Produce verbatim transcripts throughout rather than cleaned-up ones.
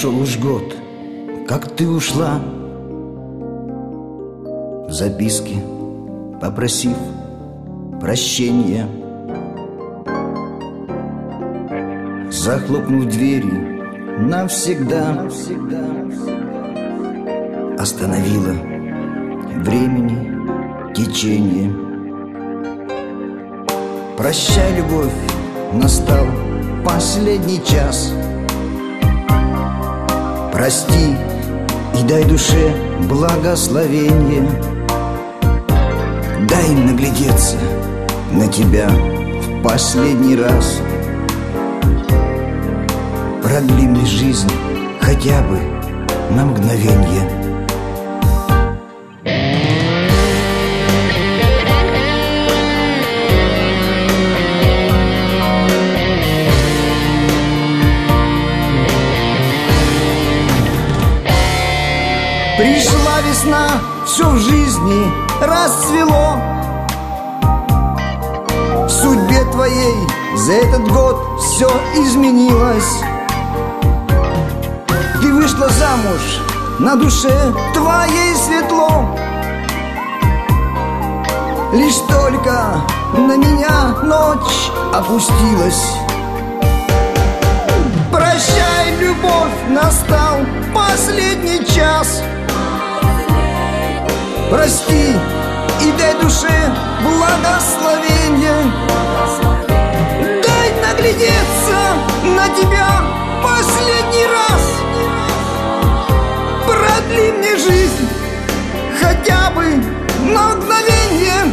Прошел уж год, как ты ушла, в записке попросив прощения. Захлопнув двери навсегда, остановила времени течение. Прощай, любовь, настал последний час. Прости и дай душе благословение. Дай наглядеться на тебя в последний раз. Продли мне жизнь хотя бы на мгновенье. Пришла весна, все в жизни расцвело. В судьбе твоей за этот год все изменилось. Ты вышла замуж, на душе твоей светло. Лишь только на меня ночь опустилась. Прощай, любовь, настал последний час. Прости и дай душе благословение. Дай наглядеться на тебя последний раз. Продли мне жизнь хотя бы на мгновенье.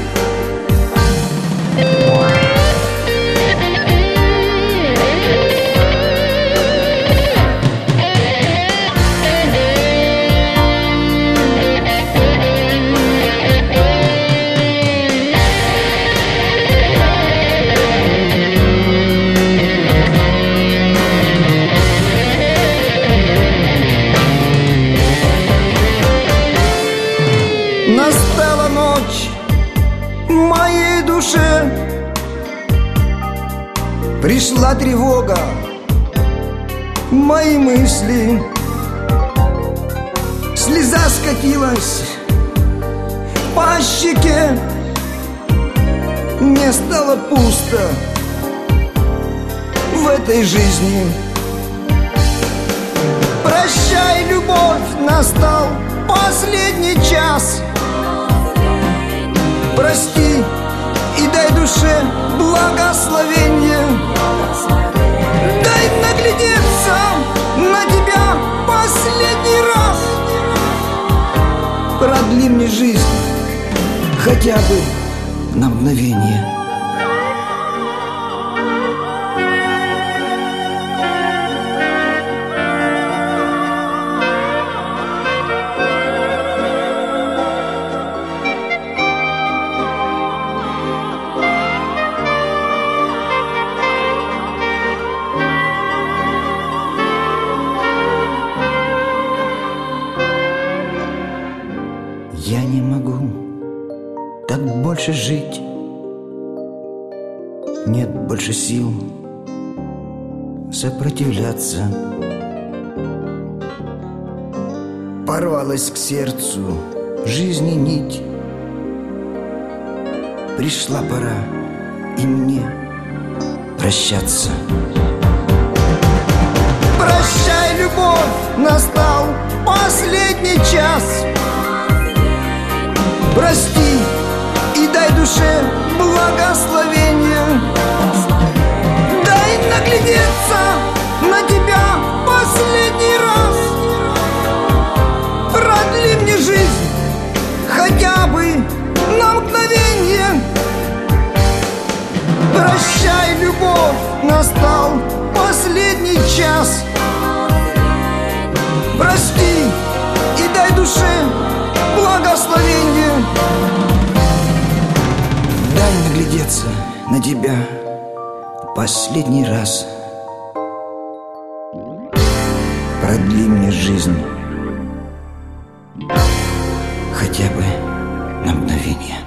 Настала ночь моей душе. Пришла тревога в мои мысли. Слеза скатилась по щеке. Мне стало пусто в этой жизни. Прощай, любовь, настал последний час. Прости и дай душе благословение. Дай наглядеться на тебя последний раз. Продли мне жизнь хотя бы на мгновение. Я не могу так больше жить. Нет больше сил сопротивляться. Порвалась к сердцу жизни нить. Пришла пора и мне прощаться. Прощай, любовь, настал последний час. Прости и дай душе благословение. Дай наглядеться на тебя последний раз. Продли мне жизнь хотя бы на мгновенье. Прощай, любовь, настал последний час. Прости и дай душе благословение. Дай наглядеться на тебя последний раз. Продли мне жизнь хотя бы на мгновение.